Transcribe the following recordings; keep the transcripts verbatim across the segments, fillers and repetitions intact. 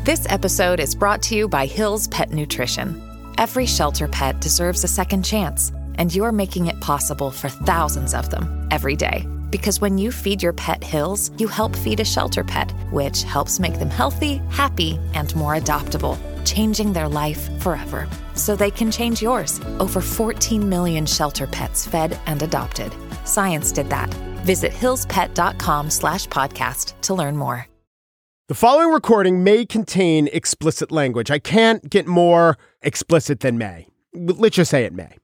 This episode is brought to you by Hill's Pet Nutrition. Every shelter pet deserves a second chance, and you're making it possible for thousands of them every day. Because when you feed your pet Hill's, you help feed a shelter pet, which helps make them healthy, happy, and more adoptable, changing their life forever. So they can change yours. Over fourteen million shelter pets fed and adopted. Science did that. Visit hillspet.com slash podcast to learn more. The following recording may contain explicit language. I can't get more explicit than may. Let's just say it may.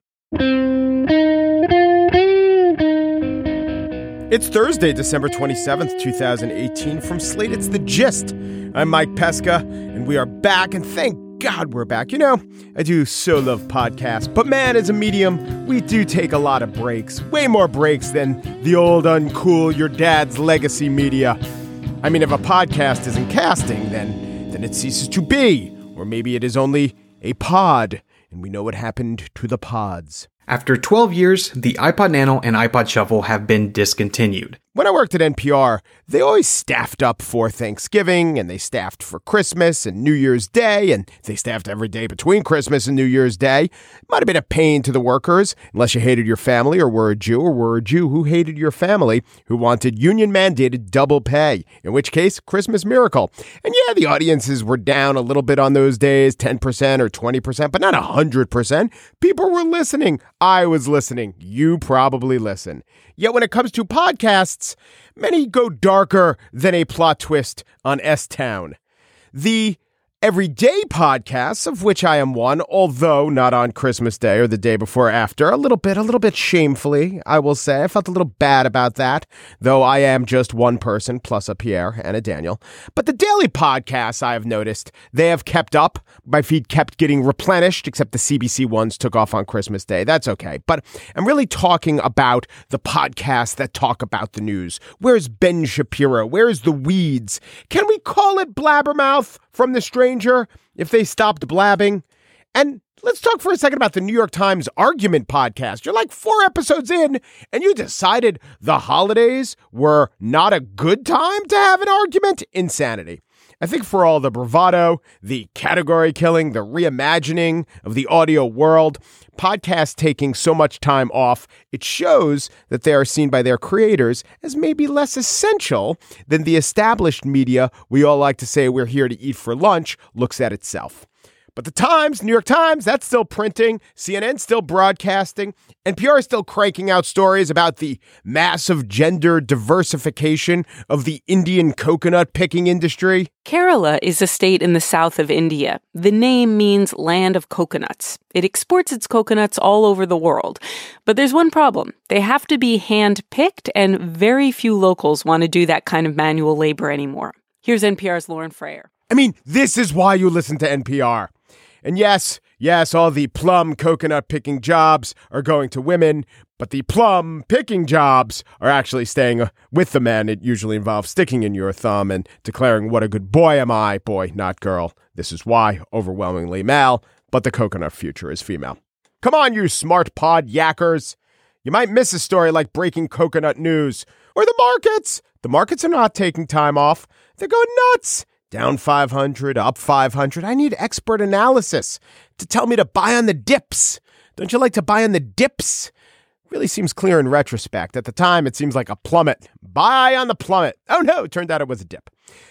It's Thursday, December twenty-seventh, twenty eighteen. From Slate, it's The Gist. I'm Mike Pesca, and we are back, and thank God we're back. You know, I do so love podcasts, but man, as a medium, we do take a lot of breaks. Way more breaks than the old uncool your dad's legacy media. I mean, if a podcast isn't casting, then, then it ceases to be. Or maybe it is only a pod, and we know what happened to the pods. After twelve years, the iPod Nano and iPod Shuffle have been discontinued. When I worked at N P R, they always staffed up for Thanksgiving, and they staffed for Christmas and New Year's Day, and they staffed every day between Christmas and New Year's Day. It might have been a pain to the workers, unless you hated your family or were a Jew, or were a Jew who hated your family, who wanted union-mandated double pay, in which case, Christmas miracle. And yeah, the audiences were down a little bit on those days, ten percent or twenty percent, but not one hundred percent. People were listening. I was listening. You probably listen. Yet when it comes to podcasts, many go darker than a plot twist on S-Town. The everyday podcasts, of which I am one, although not on Christmas Day or the day before or after, a little bit, a little bit shamefully, I will say. I felt a little bad about that, though I am just one person, plus a Pierre and a Daniel. But the daily podcasts, I have noticed, they have kept up. My feed kept getting replenished, except the C B C ones took off on Christmas Day. That's okay. But I'm really talking about the podcasts that talk about the news. Where's Ben Shapiro? Where's The Weeds? Can we call it Blabbermouth from The Stranger if they stopped blabbing? And let's talk for a second about the New York Times Argument podcast. You're like four episodes in, and you decided the holidays were not a good time to have an argument? Insanity. I think for all the bravado, the category killing, the reimagining of the audio world, podcasts taking so much time off, it shows that they are seen by their creators as maybe less essential than the established media we all like to say we're here to eat for lunch looks at itself. But the Times, New York Times, that's still printing. C N N still broadcasting. N P R is still cranking out stories about the massive gender diversification of the Indian coconut picking industry. Kerala is a state in the south of India. The name means land of coconuts. It exports its coconuts all over the world. But there's one problem. They have to be hand-picked, and very few locals want to do that kind of manual labor anymore. Here's N P R's Lauren Frayer. I mean, this is why you listen to N P R. And yes, yes, all the plum coconut picking jobs are going to women, but the plum picking jobs are actually staying with the men. It usually involves sticking in your thumb and declaring, what a good boy am I, boy, not girl. This is why, overwhelmingly male, but the coconut future is female. Come on, you smart pod yackers. You might miss a story like breaking coconut news. Or the markets. The markets are not taking time off. They're going nuts. Down five hundred, up five hundred. I need expert analysis to tell me to buy on the dips. Don't you like to buy on the dips? Really seems clear in retrospect. At the time, it seems like a plummet. Buy on the plummet. Oh no, it turned out it was a dip.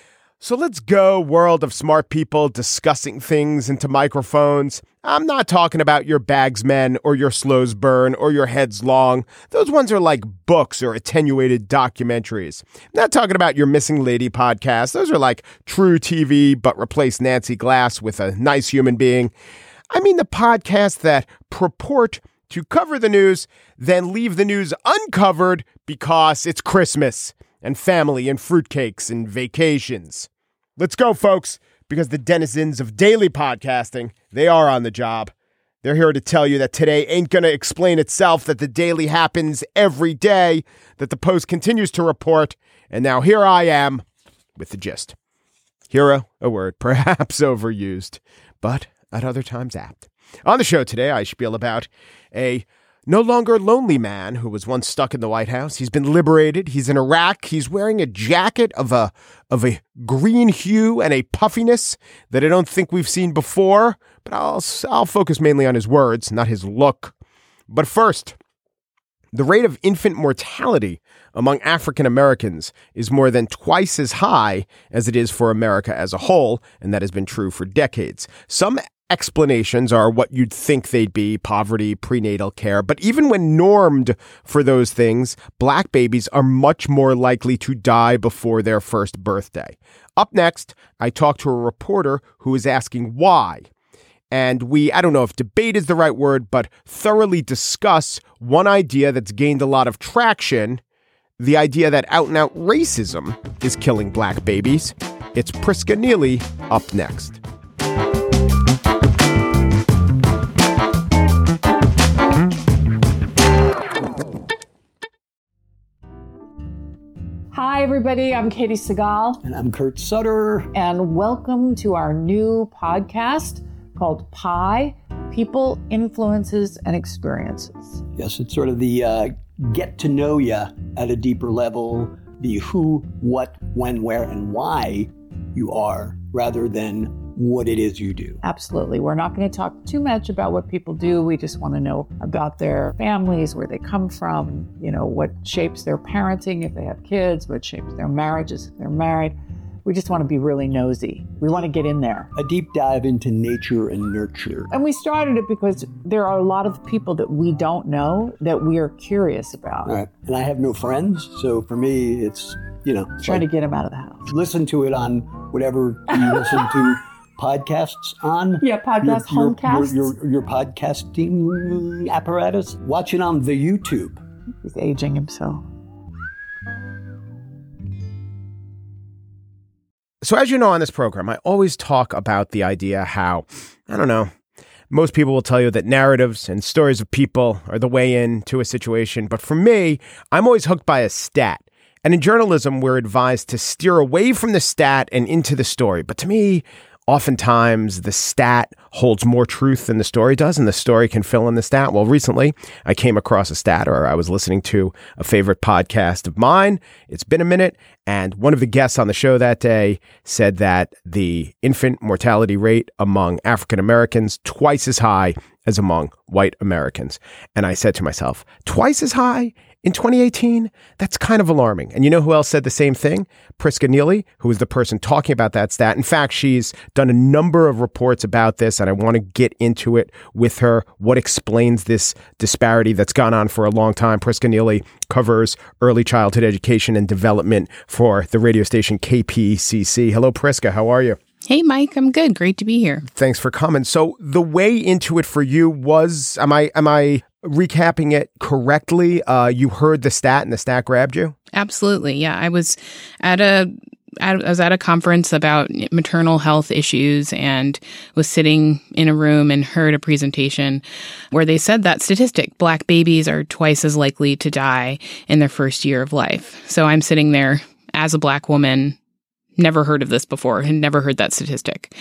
So let's go, world of smart people discussing things into microphones. I'm not talking about your Bagsmen or your Slows Burn or your Heads Long. Those ones are like books or attenuated documentaries. I'm not talking about your Missing Lady podcast. Those are like true T V, but replace Nancy Glass with a nice human being. I mean the podcasts that purport to cover the news, then leave the news uncovered because it's Christmas and family and fruitcakes and vacations. Let's go, folks, because the denizens of daily podcasting, they are on the job. They're here to tell you that today ain't going to explain itself, that the daily happens every day, that the Post continues to report, and now here I am with the gist. Hero, a word perhaps overused, but at other times apt. On the show today, I spiel about a No longer a lonely man who was once stuck in the White House. He's been liberated. He's in Iraq. He's wearing a jacket of a of a green hue and a puffiness that I don't think we've seen before. But I'll I'll focus mainly on his words, not his look. But first, the rate of infant mortality among African Americans is more than twice as high as it is for America as a whole, and that has been true for decades. Some explanations are what you'd think they'd be: poverty, prenatal care. But even when normed for those things, black babies are much more likely to die before their first birthday. Up next, I talked to a reporter who is asking why. And we, I don't know if debate is the right word, but thoroughly discuss one idea that's gained a lot of traction, the idea that out-and-out racism is killing black babies. It's Priska Neely up next. Hi, everybody. I'm Katie Segal. And I'm Kurt Sutter. And welcome to our new podcast called Pi, People, Influences, and Experiences. Yes, it's sort of the uh, get to know you at a deeper level, the who, what, when, where, and why you are, rather than what it is you do. Absolutely. We're not going to talk too much about what people do. We just want to know about their families, where they come from, you know, what shapes their parenting if they have kids, what shapes their marriages if they're married. We just want to be really nosy. We want to get in there. A deep dive into nature and nurture. And we started it because there are a lot of people that we don't know that we are curious about. All right. And I have no friends, so for me, it's, you know. Trying like, to get them out of the house. Listen to it on whatever you listen to podcasts on. Yeah, podcast, your, homecasts. Your, your, your podcasting apparatus. Watch it on the YouTube. He's aging himself. So as you know on this program, I always talk about the idea how, I don't know, most people will tell you that narratives and stories of people are the way into a situation. But for me, I'm always hooked by a stat. And in journalism, we're advised to steer away from the stat and into the story. But to me, oftentimes the stat holds more truth than the story does, and the story can fill in the stat. Well, recently I came across a stat, or I was listening to a favorite podcast of mine. It's been a minute. And one of the guests on the show that day said that the infant mortality rate among African Americans twice as high as among white Americans. And I said to myself, twice as high in twenty eighteen? That's kind of alarming. And you know who else said the same thing? Priska Neely, who is the person talking about that stat. In fact, she's done a number of reports about this, and I want to get into it with her. What explains this disparity that's gone on for a long time? Priska Neely covers early childhood education and development for the radio station K P C C. Hello, Priska. How are you? Hey, Mike. I'm good. Great to be here. Thanks for coming. So the way into it for you was, am I am I recapping it correctly? Uh, you heard the stat and the stat grabbed you? Absolutely. Yeah. I was at a I was at a conference about maternal health issues and was sitting in a room and heard a presentation where they said that statistic, black babies are twice as likely to die in their first year of life. So I'm sitting there as a black woman, never heard of this before, had never heard that statistic,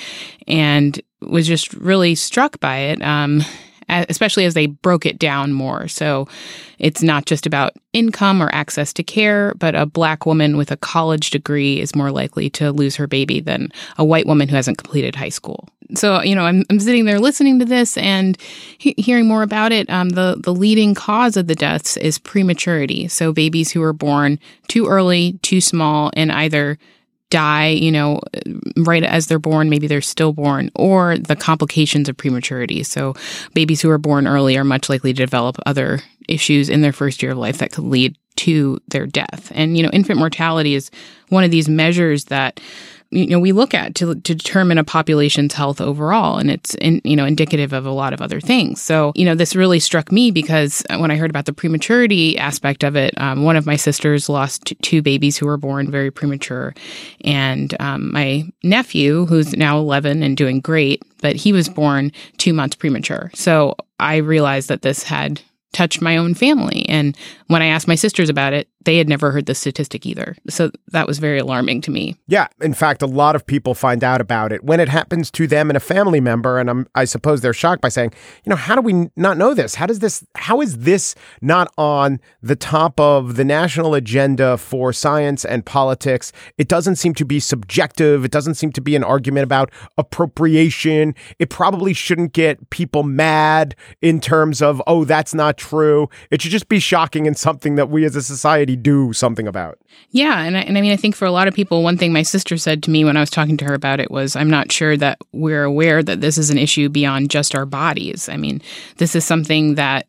and was just really struck by it, um, especially as they broke it down more. So it's not just about income or access to care, but a black woman with a college degree is more likely to lose her baby than a white woman who hasn't completed high school. So, you know, I'm, I'm sitting there listening to this and he- hearing more about it. Um, the, the leading cause of the deaths is prematurity. So babies who are born too early, too small, and either die, you know, right as they're born, maybe they're stillborn, or the complications of prematurity. So babies who are born early are much likely to develop other issues in their first year of life that could lead to their death. And, you know, infant mortality is one of these measures that, you know, we look at to, to determine a population's health overall. And it's, in, you know, indicative of a lot of other things. So, you know, this really struck me because when I heard about the prematurity aspect of it, um, one of my sisters lost t- two babies who were born very premature. And um, my nephew, who's now eleven and doing great, but he was born two months premature. So I realized that this had touched my own family and when I asked my sisters about it, they had never heard the statistic either. So that was very alarming to me. Yeah. In fact, a lot of people find out about it when it happens to them and a family member. And I'm, I suppose they're shocked by saying, you know, how do we not know this? How does this, how is this not on the top of the national agenda for science and politics? It doesn't seem to be subjective. It doesn't seem to be an argument about appropriation. It probably shouldn't get people mad in terms of, oh, that's not true. It should just be shocking and something that we as a society do something about. Yeah. And I, and I mean, I think for a lot of people, one thing my sister said to me when I was talking to her about it was, I'm not sure that we're aware that this is an issue beyond just our bodies. I mean, this is something that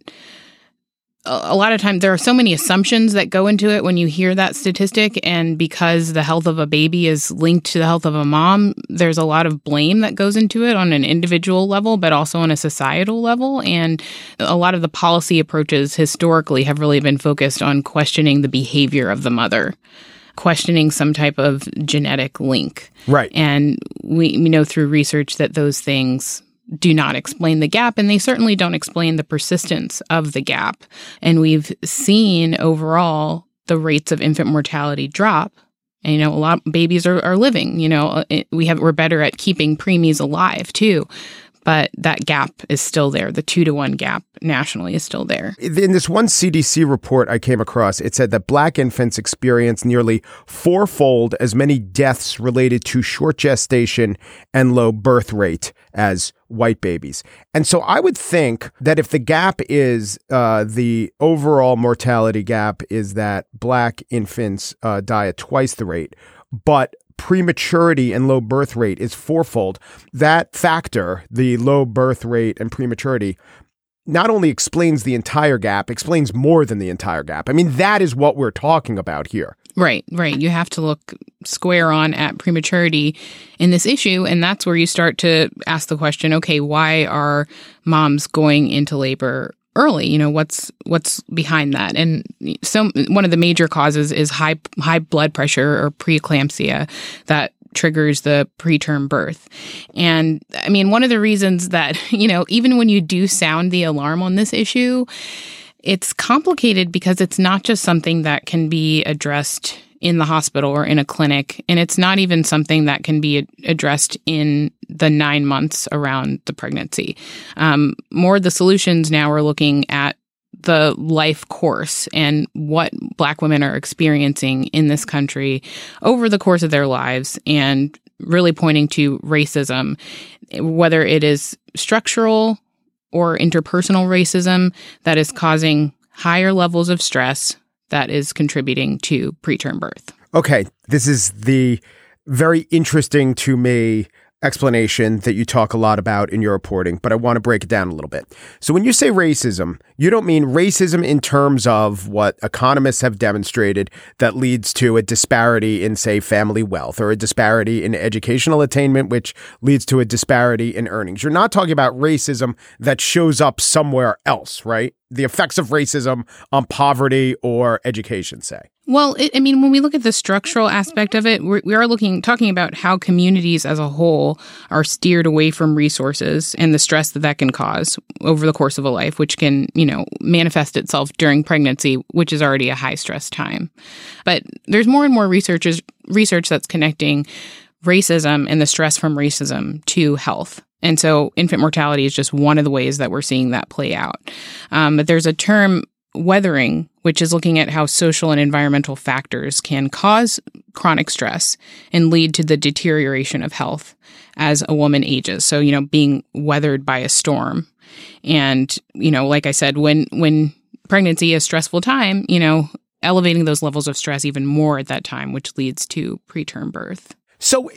a lot of times there are so many assumptions that go into it when you hear that statistic. And because the health of a baby is linked to the health of a mom, there's a lot of blame that goes into it on an individual level, but also on a societal level. And a lot of the policy approaches historically have really been focused on questioning the behavior of the mother, questioning some type of genetic link. Right. And we, we know through research that those things do not explain the gap, and they certainly don't explain the persistence of the gap. And we've seen overall the rates of infant mortality drop. And, you know, a lot of babies are, are living, you know, we have, we're better at keeping preemies alive too. But that gap is still there. The two to one gap nationally is still there. In this one C D C report I came across, it said that Black infants experience nearly fourfold as many deaths related to short gestation and low birth rate as white babies. And so I would think that if the gap is uh, the overall mortality gap is that Black infants uh, die at twice the rate, but prematurity and low birth rate is fourfold. That factor, the low birth rate and prematurity, not only explains the entire gap, explains more than the entire gap. I mean, that is what we're talking about here. Right, right. You have to look square on at prematurity in this issue. And that's where you start to ask the question, okay, why are moms going into labor early? You know, what's what's behind that? And so one of the major causes is high high blood pressure or preeclampsia that triggers the preterm birth. And I mean, one of the reasons that, you know, even when you do sound the alarm on this issue, it's complicated because it's not just something that can be addressed in the hospital or in a clinic. And it's not even something that can be addressed in the nine months around the pregnancy. Um, more of the solutions now are looking at the life course and what Black women are experiencing in this country over the course of their lives, and really pointing to racism, whether it is structural or interpersonal racism that is causing higher levels of stress that is contributing to preterm birth. Okay, this is the very interesting to me explanation that you talk a lot about in your reporting, but I want to break it down a little bit. So when you say racism, you don't mean racism in terms of what economists have demonstrated that leads to a disparity in, say, family wealth, or a disparity in educational attainment, which leads to a disparity in earnings. You're not talking about racism that shows up somewhere else, right? The effects of racism on poverty or education, say. Well, it, I mean, when we look at the structural aspect of it, we're, we are looking, talking about how communities as a whole are steered away from resources and the stress that that can cause over the course of a life, which can, you know, manifest itself during pregnancy, which is already a high stress time. But there's more and more researchers, research that's connecting racism and the stress from racism to health. And so infant mortality is just one of the ways that we're seeing that play out. Um, but there's a term, weathering, which is looking at how social and environmental factors can cause chronic stress and lead to the deterioration of health as a woman ages. So, you know, being weathered by a storm. And, you know, like I said, when when pregnancy is a stressful time, you know, elevating those levels of stress even more at that time, which leads to preterm birth. So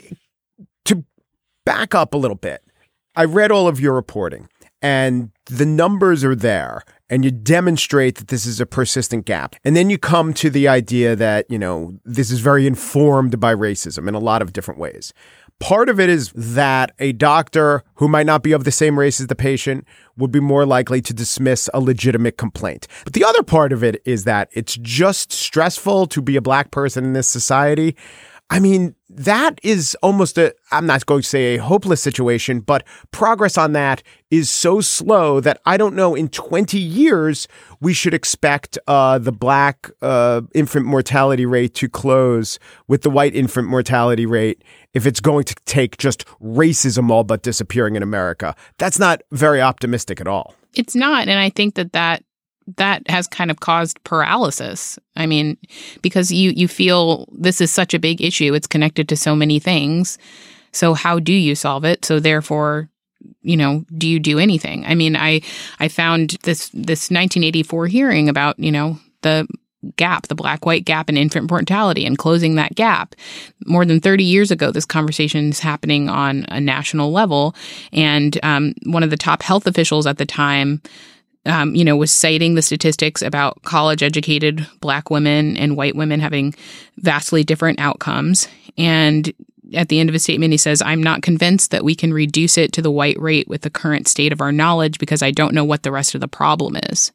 to back up a little bit, I read all of your reporting and the numbers are there. And you demonstrate that this is a persistent gap. And then you come to the idea that, you know, this is very informed by racism in a lot of different ways. Part of it is that a doctor who might not be of the same race as the patient would be more likely to dismiss a legitimate complaint. But the other part of it is that it's just stressful to be a Black person in this society. I mean, that is almost a, I'm not going to say a hopeless situation, but progress on that is so slow that I don't know in twenty years we should expect uh, the black uh, infant mortality rate to close with the white infant mortality rate if it's going to take just racism all but disappearing in America. That's not very optimistic at all. It's not. And I think that that that has kind of caused paralysis. I mean, because you, you feel this is such a big issue. It's connected to so many things. So how do you solve it? So therefore, you know, do you do anything? I mean, I I found this this nineteen eighty-four hearing about, you know, the gap, the black-white gap in infant mortality and closing that gap. More than thirty years ago, this conversation is happening on a national level. And um, one of the top health officials at the time Um, you know, was citing the statistics about college-educated black women and white women having vastly different outcomes. And at the end of his statement, he says, "I'm not convinced that we can reduce it to the white rate with the current state of our knowledge because I don't know what the rest of the problem is."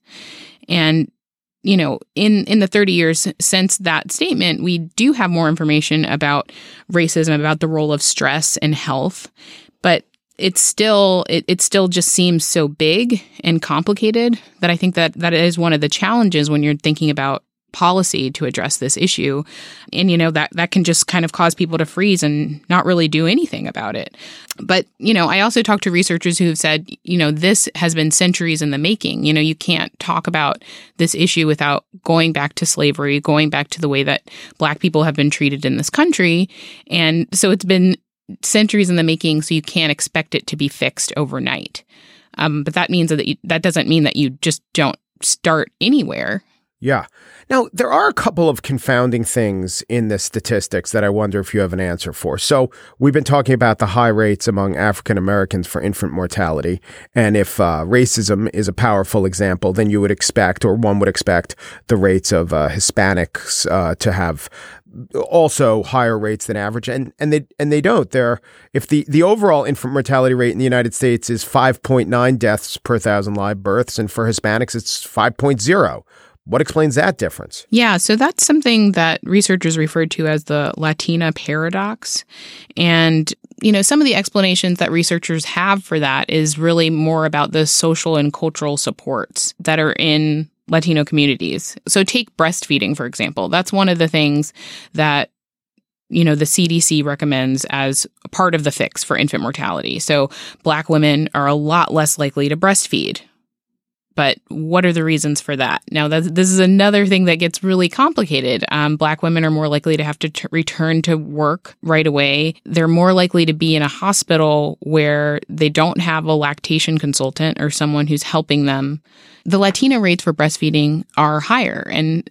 And, you know, in, in the thirty years since that statement, we do have more information about racism, about the role of stress and health. But it's still it, it still just seems so big and complicated that I think that that is one of the challenges when you're thinking about policy to address this issue. And, you know, that, that can just kind of cause people to freeze and not really do anything about it. But, you know, I also talked to researchers who have said, you know, this has been centuries in the making. You know, you can't talk about this issue without going back to slavery, going back to the way that Black people have been treated in this country. And so it's been centuries in the making, so you can't expect it to be fixed overnight. Um, but that means that you, that doesn't mean that you just don't start anywhere. Yeah. Now, there are a couple of confounding things in the statistics that I wonder if you have an answer for. So we've been talking about the high rates among African Americans for infant mortality. And if uh, racism is a powerful example, then you would expect, or one would expect, the rates of uh, Hispanics uh, to have also higher rates than average. And and they and they don't. They're, if the, the overall infant mortality rate in the United States is five point nine deaths per thousand live births, and for Hispanics, it's five point oh. What explains that difference? Yeah, so that's something that researchers referred to as the Latina paradox. And, you know, some of the explanations that researchers have for that is really more about the social and cultural supports that are in Latino communities. So take breastfeeding, for example. That's one of the things that, you know, the C D C recommends as a part of the fix for infant mortality. So Black women are a lot less likely to breastfeed. But what are the reasons for that? Now, that's, this is another thing that gets really complicated. Um, Black women are more likely to have to t- return to work right away. They're more likely to be in a hospital where they don't have a lactation consultant or someone who's helping them. The Latina rates for breastfeeding are higher. And,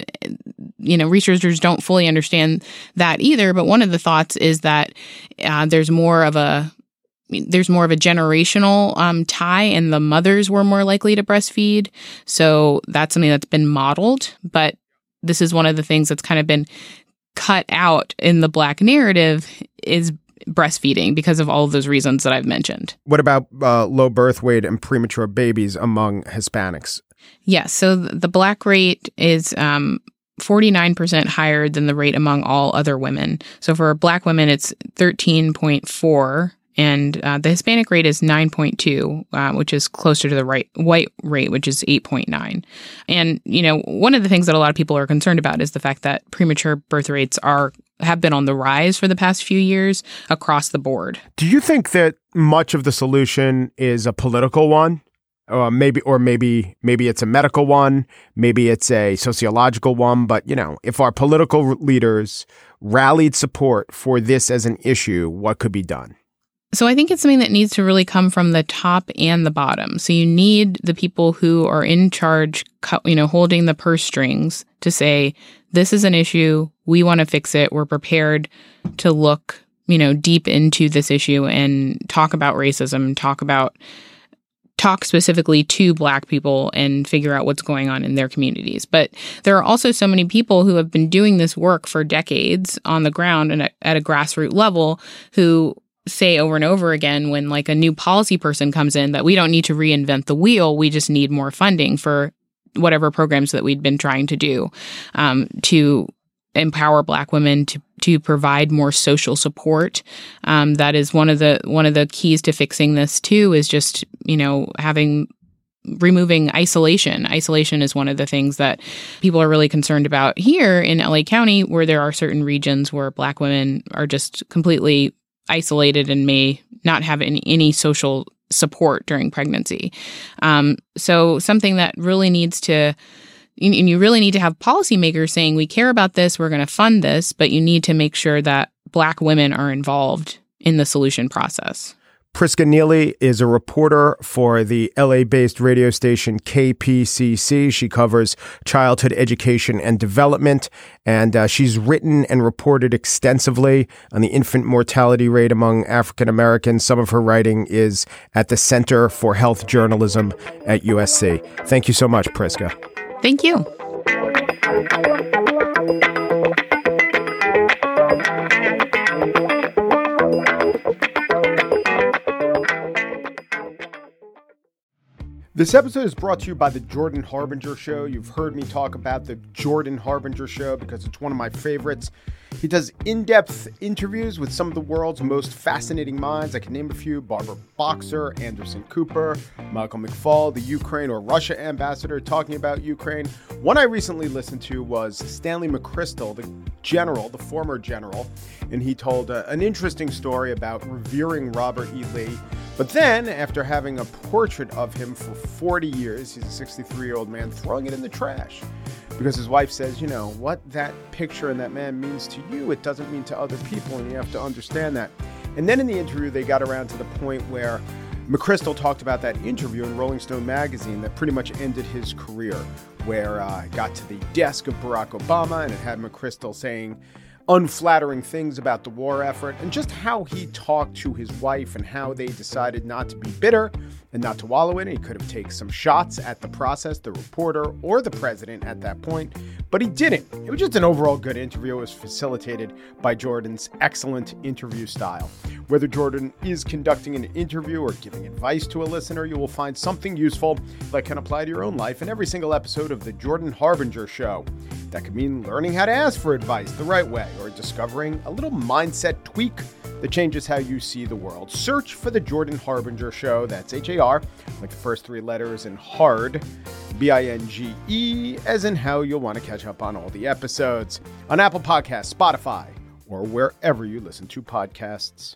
you know, researchers don't fully understand that either. But one of the thoughts is that uh, there's more of a There's more of a generational um, tie, and the mothers were more likely to breastfeed. So that's something that's been modeled. But this is one of the things that's kind of been cut out in the Black narrative is breastfeeding because of all of those reasons that I've mentioned. What about uh, low birth weight and premature babies among Hispanics? Yes. Yeah, so the Black rate is um, forty-nine percent higher than the rate among all other women. So for Black women, it's thirteen point four. And uh, the Hispanic rate is nine point two, uh, which is closer to the right, white rate, which is eight point nine. And, you know, one of the things that a lot of people are concerned about is the fact that premature birth rates are have been on the rise for the past few years across the board. Do you think that much of the solution is a political one? Uh, maybe, or maybe, maybe it's a medical one. Maybe it's a sociological one. But, you know, if our political leaders rallied support for this as an issue, what could be done? So I think it's something that needs to really come from the top and the bottom. So you need the people who are in charge, you know, holding the purse strings to say, this is an issue. We want to fix it. We're prepared to look, you know, deep into this issue and talk about racism, talk about, talk specifically to Black people and figure out what's going on in their communities. But there are also so many people who have been doing this work for decades on the ground and at, at a grassroots level who say over and over again when like a new policy person comes in that we don't need to reinvent the wheel. We just need more funding for whatever programs that we'd been trying to do um, to empower Black women to to provide more social support. Um, that is one of the one of the keys to fixing this too, is just, you know, having removing isolation. Isolation is one of the things that people are really concerned about here in L A County, where there are certain regions where Black women are just completely isolated and may not have any, any social support during pregnancy. Um, so something that really needs to, and you really need to have policymakers saying, we care about this, we're going to fund this, but you need to make sure that Black women are involved in the solution process. Priska Neely is a reporter for the L A-based radio station K P C C. She covers childhood education and development, and uh, she's written and reported extensively on the infant mortality rate among African Americans. Some of her writing is at the Center for Health Journalism at U S C. Thank you so much, Priska. Thank you. This episode is brought to you by the Jordan Harbinger Show. You've heard me talk about the Jordan Harbinger Show because it's one of my favorites. He does in-depth interviews with some of the world's most fascinating minds. I can name a few: Barbara Boxer, Anderson Cooper, Michael McFaul, the Ukraine or Russia ambassador talking about Ukraine. One I recently listened to was Stanley McChrystal, the general, the former general, and he told uh, an interesting story about revering Robert E. Lee. But then, after having a portrait of him for forty years, he's a sixty-three-year-old man, throwing it in the trash. Because his wife says, you know, what that picture and that man means to you, it doesn't mean to other people, and you have to understand that. And then in the interview, they got around to the point where McChrystal talked about that interview in Rolling Stone magazine that pretty much ended his career, where uh, it got to the desk of Barack Obama, and it had McChrystal saying unflattering things about the war effort, and just how he talked to his wife and how they decided not to be bitter and not to wallow in it. He could have taken some shots at the process, the reporter, or the president at that point, but he didn't. It was just an overall good interview. It was facilitated by Jordan's excellent interview style. Whether Jordan is conducting an interview or giving advice to a listener, you will find something useful that can apply to your own life in every single episode of the Jordan Harbinger Show. That could mean learning how to ask for advice the right way, or discovering a little mindset tweak that changes how you see the world. Search for the Jordan Harbinger Show. That's H A R, like the first three letters, and hard, B I N G E, as in how you'll want to catch up on all the episodes on Apple Podcasts, Spotify, or wherever you listen to podcasts.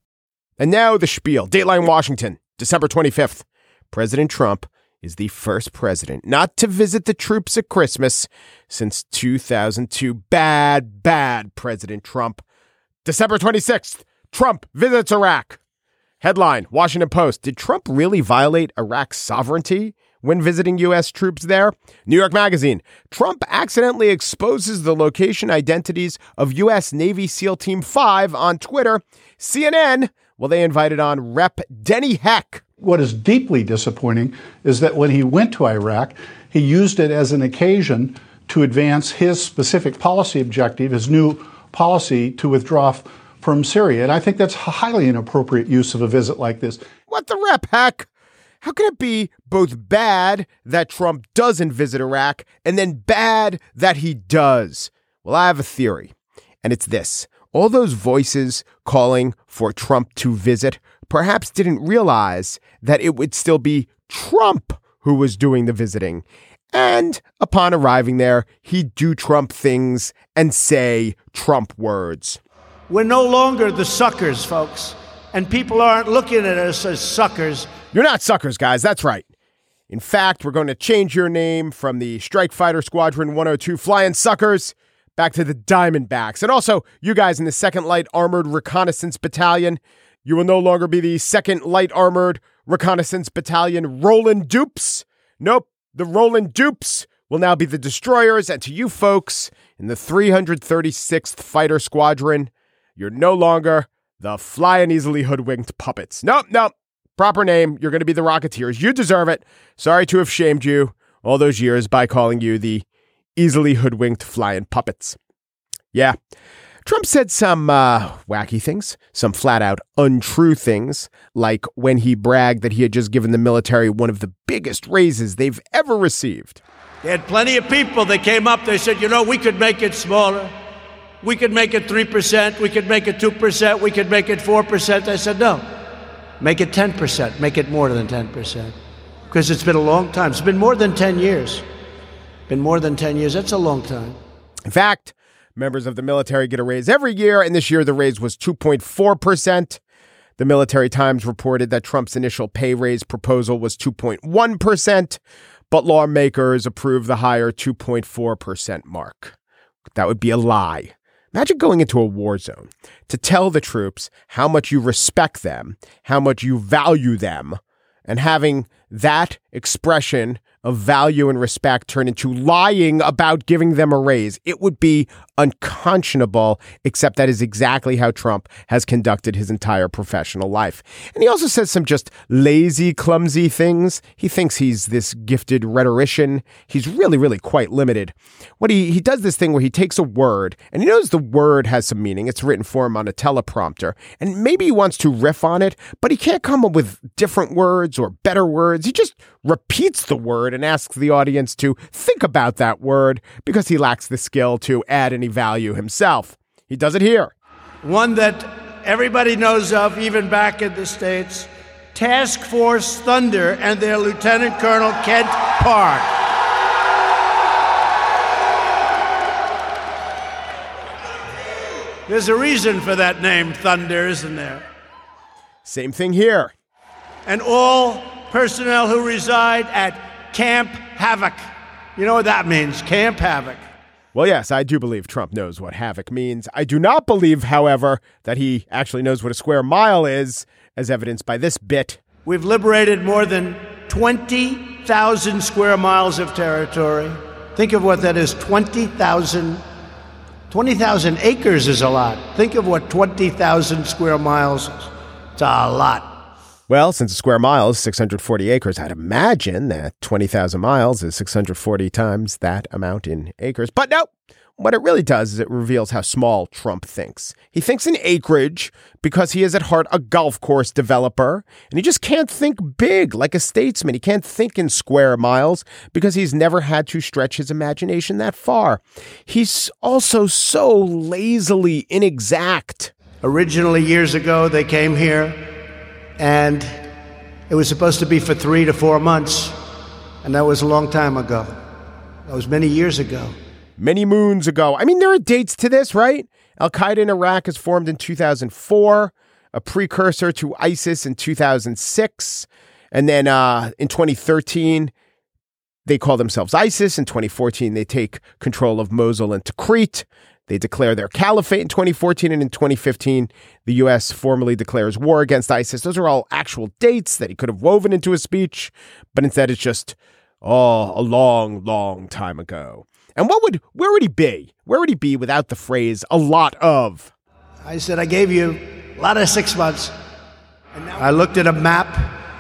And now the spiel. Dateline Washington, December twenty-fifth. President Trump is the first president not to visit the troops at Christmas since two thousand two. Bad, bad President Trump. December twenty-sixth, Trump visits Iraq. Headline, Washington Post. Did Trump really violate Iraq's sovereignty when visiting U S troops there? New York Magazine. Trump accidentally exposes the location identities of U S Navy SEAL Team five on Twitter. C N N. Well, they invited on Rep Denny Heck. What is deeply disappointing is that when he went to Iraq, he used it as an occasion to advance his specific policy objective, his new policy to withdraw f- from Syria. And I think that's a highly inappropriate use of a visit like this. What the rep, Heck? How can it be both bad that Trump doesn't visit Iraq and then bad that he does? Well, I have a theory, and it's this. All those voices calling for Trump to visit perhaps didn't realize that it would still be Trump who was doing the visiting. And upon arriving there, he'd do Trump things and say Trump words. We're no longer the suckers, folks. And people aren't looking at us as suckers. You're not suckers, guys. That's right. In fact, we're going to change your name from the Strike Fighter Squadron one oh two Flying Suckers back to the Diamondbacks. And also, you guys in the second Light Armored Reconnaissance Battalion, you will no longer be the second Light Armored Reconnaissance Battalion Roland Dupes. Nope, the Roland Dupes will now be the destroyers. And to you folks in the three hundred thirty-sixth Fighter Squadron, you're no longer the Flying Easily Hoodwinked Puppets. Nope, nope. Proper name, you're going to be the Rocketeers. You deserve it. Sorry to have shamed you all those years by calling you the Easily Hoodwinked Flying Puppets. Yeah. Trump said some uh, wacky things, some flat-out untrue things, like when he bragged that he had just given the military one of the biggest raises they've ever received. They had plenty of people that came up, they said, you know, we could make it smaller. we could make it three percent, we could make it two percent, we could make it four percent. I said, no, make it ten percent, make it more than ten percent. Because it's been a long time. It's been more than ten years. Been more than ten years. That's a long time. In fact, members of the military get a raise every year, and this year the raise was two point four percent. The Military Times reported that Trump's initial pay raise proposal was two point one percent, but lawmakers approved the higher two point four percent mark. That would be a lie. Imagine going into a war zone to tell the troops how much you respect them, how much you value them, and having that expression of value and respect turn into lying about giving them a raise. It would be unconscionable, except that is exactly how Trump has conducted his entire professional life. And he also says some just lazy, clumsy things. He thinks he's this gifted rhetorician. He's really, really quite limited. What he, he does this thing where he takes a word, and he knows the word has some meaning. It's written for him on a teleprompter. And maybe he wants to riff on it, but he can't come up with different words or better words. He just repeats the word and asks the audience to think about that word because he lacks the skill to add any value himself. He does it here. One that everybody knows of, even back in the States, Task Force Thunder and their Lieutenant Colonel Kent Park. There's a reason for that name, Thunder, isn't there? Same thing here. And all personnel who reside at Camp Havoc. You know what that means, Camp Havoc. Well, yes, I do believe Trump knows what havoc means. I do not believe, however, that he actually knows what a square mile is, as evidenced by this bit. We've liberated more than twenty thousand square miles of territory. Think of what that is, twenty thousand. twenty thousand acres is a lot. Think of what twenty thousand square miles is. It's a lot. Well, since a square mile is six hundred forty acres, I'd imagine that twenty thousand miles is six hundred forty times that amount in acres. But no, what it really does is it reveals how small Trump thinks. He thinks in acreage because he is at heart a golf course developer, and he just can't think big like a statesman. He can't think in square miles because he's never had to stretch his imagination that far. He's also so lazily inexact. Originally, years ago, they came here, and it was supposed to be for three to four months, and that was a long time ago. That was many years ago. Many moons ago. I mean, there are dates to this, right? Al-Qaeda in Iraq is formed in two thousand four, a precursor to ISIS in two thousand six, and then uh, in twenty thirteen, they call themselves ISIS. In twenty fourteen, they take control of Mosul and Tikrit. They declare their caliphate in twenty fourteen, and in twenty fifteen, the U S formally declares war against ISIS. Those are all actual dates that he could have woven into a speech, but instead it's just, oh, a long, long time ago. And what would, where would he be? Where would he be without the phrase, a lot of? I said, I gave you a lot of six months. And now I looked at a map,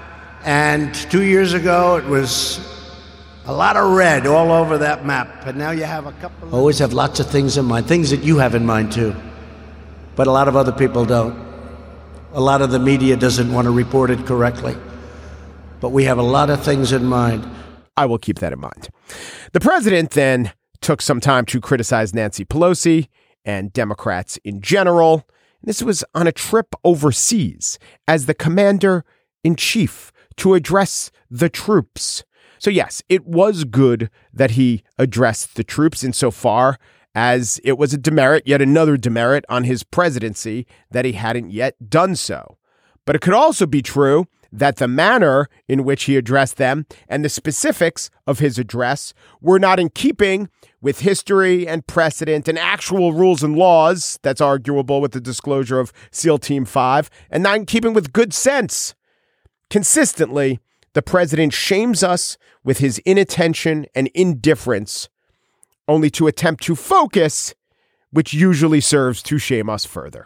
and two years ago it was a lot of red all over that map, and now you have a couple of... Always have lots of things in mind, things that you have in mind too, but a lot of other people don't. A lot of the media doesn't want to report it correctly, but we have a lot of things in mind. I will keep that in mind. The president then took some time to criticize Nancy Pelosi and Democrats in general. This was on a trip overseas as the commander-in-chief to address the troops. So yes, it was good that he addressed the troops insofar as it was a demerit, yet another demerit on his presidency that he hadn't yet done so. But it could also be true that the manner in which he addressed them and the specifics of his address were not in keeping with history and precedent and actual rules and laws, that's arguable with the disclosure of SEAL Team five, and not in keeping with good sense. Consistently, the president shames us with his inattention and indifference, only to attempt to focus, which usually serves to shame us further.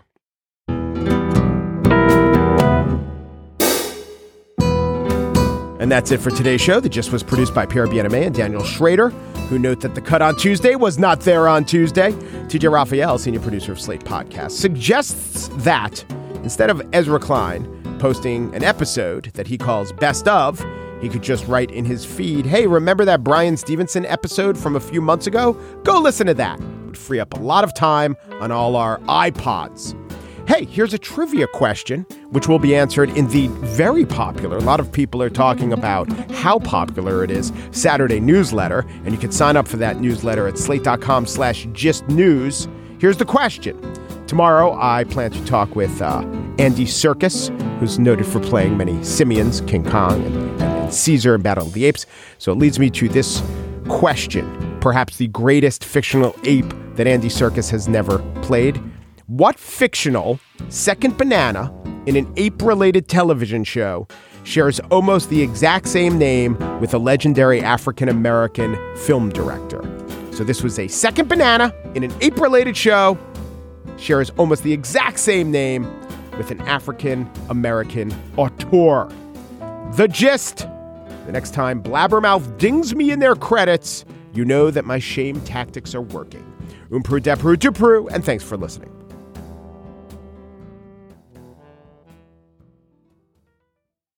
And that's it for today's show. The Gist was produced by Pierre Bien-Aimé and Daniel Schrader, who note that the cut on Tuesday was not there on Tuesday. T J Raphael, senior producer of Slate Podcast, suggests that instead of Ezra Klein posting an episode that he calls Best Of, he could just write in his feed, hey, remember that Bryan Stevenson episode from a few months ago? Go listen to that. would free up a lot of time on all our iPods. Hey, here's a trivia question, which will be answered in the very popular, a lot of people are talking about how popular it is, Saturday newsletter. And you can sign up for that newsletter at slate.com slash gist news. Here's the question. Tomorrow, I plan to talk with uh, Andy Serkis, who's noted for playing many simians, King Kong and, and Caesar in Battle of the Apes. So it leads me to this question, perhaps the greatest fictional ape that Andy Serkis has never played. What fictional second banana in an ape-related television show shares almost the exact same name with a legendary African-American film director? So this was a second banana in an ape-related show, shares almost the exact same name with an African-American auteur. The gist. The next time Blabbermouth dings me in their credits, you know that my shame tactics are working. Umpru depru dupru, and thanks for listening.